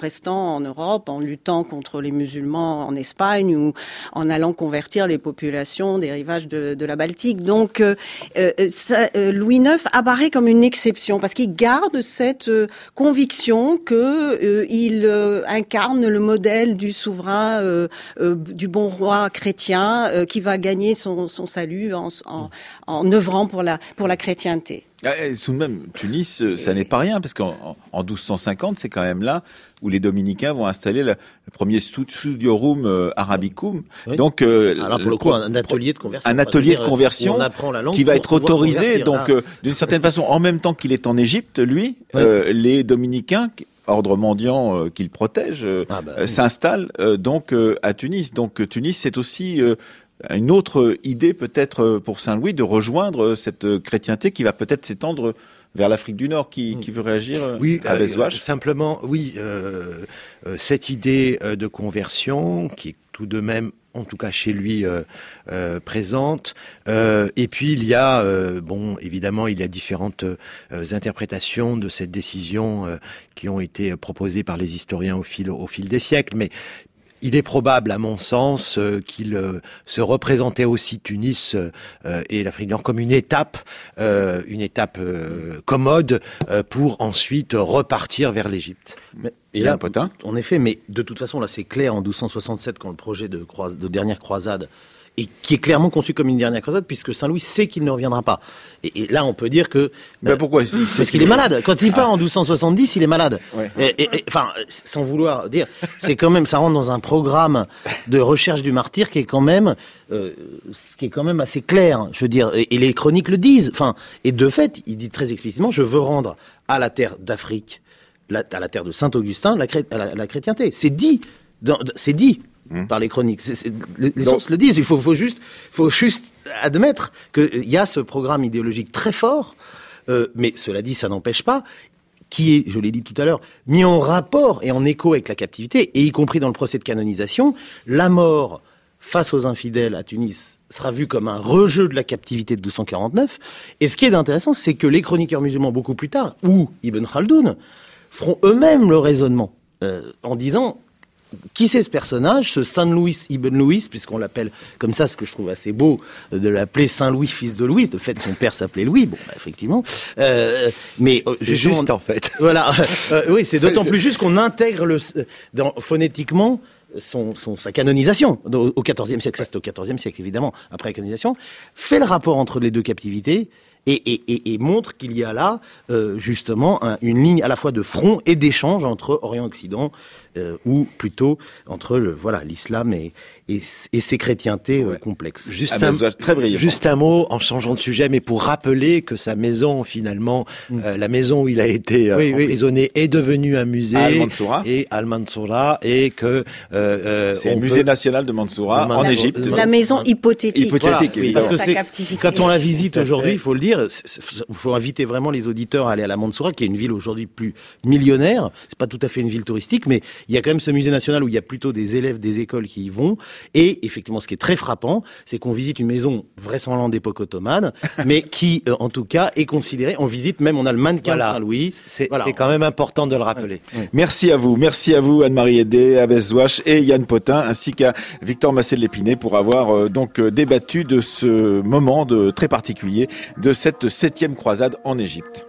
en Europe, en luttant contre les musulmans en Espagne ou en allant convertir les populations des rivages de la Baltique. Donc Louis IX apparaît comme une exception parce qu'il garde cette conviction que il incarne le modèle du souverain, du bon roi chrétien qui va gagner son salut en œuvrant pour la chrétienté. Tout de même, Tunis, ça n'est pas rien, parce qu'en 1250, c'est quand même là où les dominicains vont installer le premier studiorum arabicum. Oui. Donc, alors pour le coup, un atelier de conversion. Un atelier de conversion on apprend la langue qui va être autorisé. Donc, là. d'une certaine façon, en même temps qu'il est en Égypte, lui, oui. Les dominicains, ordre mendiant qu'il protège, s'installent donc à Tunis. Donc, Tunis, c'est aussi une autre idée peut-être pour Saint-Louis de rejoindre cette chrétienté qui va peut-être s'étendre vers l'Afrique du Nord. Qui veut réagir? Oui, Abeswash. Simplement, oui, cette idée de conversion qui est tout de même, en tout cas chez lui, présente. Et puis il y a, évidemment, il y a différentes interprétations de cette décision qui ont été proposées par les historiens au fil des siècles, mais il est probable, à mon sens, qu'il se représentait aussi Tunis et l'Afrique du Nord comme une étape commode pour ensuite repartir vers l'Égypte. Et là, en effet, mais de toute façon, là, c'est clair en 1267 quand le projet de dernière croisade et qui est clairement conçu comme une dernière croisade, puisque Saint-Louis sait qu'il ne reviendra pas. Et là, on peut dire que... pourquoi? Parce qu'il est malade. Quand il part en 1270, il est malade. Ouais. Enfin, sans vouloir dire, c'est quand même, ça rentre dans un programme de recherche du martyr qui est quand même, ce qui est quand même assez clair. Je veux dire, et les chroniques le disent. Enfin, et de fait, il dit très explicitement, je veux rendre à la terre d'Afrique, à la terre de Saint-Augustin, la chrétienté. C'est dit. C'est dit. Par les chroniques. Les sources le disent. Il faut juste admettre qu'il y a ce programme idéologique très fort, mais cela dit, ça n'empêche pas, qui est, je l'ai dit tout à l'heure, mis en rapport et en écho avec la captivité, et y compris dans le procès de canonisation, la mort face aux infidèles à Tunis sera vue comme un rejeu de la captivité de 1249. Et ce qui est intéressant, c'est que les chroniqueurs musulmans, beaucoup plus tard, ou Ibn Khaldoun, feront eux-mêmes le raisonnement, en disant... Qui c'est ce personnage, ce Saint-Louis Ibn Louis, puisqu'on l'appelle comme ça, ce que je trouve assez beau de l'appeler Saint-Louis, fils de Louis. De fait, son père s'appelait Louis. Bon, effectivement. Mais c'est juste en fait. Voilà. Oui, c'est d'autant plus juste qu'on intègre phonétiquement sa canonisation au XIVe siècle. Ça, c'était au XIVe siècle, évidemment, après la canonisation. Fait le rapport entre les deux captivités. Et montre qu'il y a là justement une ligne à la fois de front et d'échange entre Orient et Occident, ou plutôt entre l'islam et ses chrétientés complexes. Juste un mot en changeant de sujet, mais pour rappeler que sa maison finalement, la maison où il a été emprisonné est devenue un musée Al-Mansoura et que c'est le musée national de Mansoura en Égypte. La maison hypothétique. Voilà, parce que quand on la visite aujourd'hui, il faut le dire. Il faut inviter vraiment les auditeurs à aller à la Mansoura, qui est une ville aujourd'hui plus millionnaire. C'est pas tout à fait une ville touristique, mais il y a quand même ce musée national où il y a plutôt des élèves des écoles qui y vont. Et effectivement, ce qui est très frappant, c'est qu'on visite une maison vraisemblablement d'époque ottomane, mais qui, en tout cas, est considérée. On visite même, on a le mannequin de Saint-Louis. C'est quand même important de le rappeler. Ouais. Merci à vous, Anne-Marie Hédé, Abeswash et Yann Potin, ainsi qu'à Victor Massel-Lépiné pour avoir débattu de ce moment très particulier de cette 7e croisade en Égypte.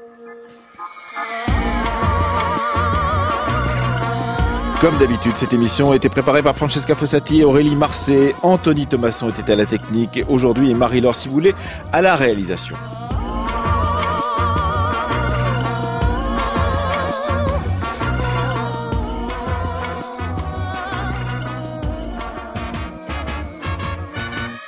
Comme d'habitude, cette émission a été préparée par Francesca Fossati, Aurélie Marcet, Anthony Thomasson était à la technique aujourd'hui et Marie-Laure Ciboulet à la réalisation.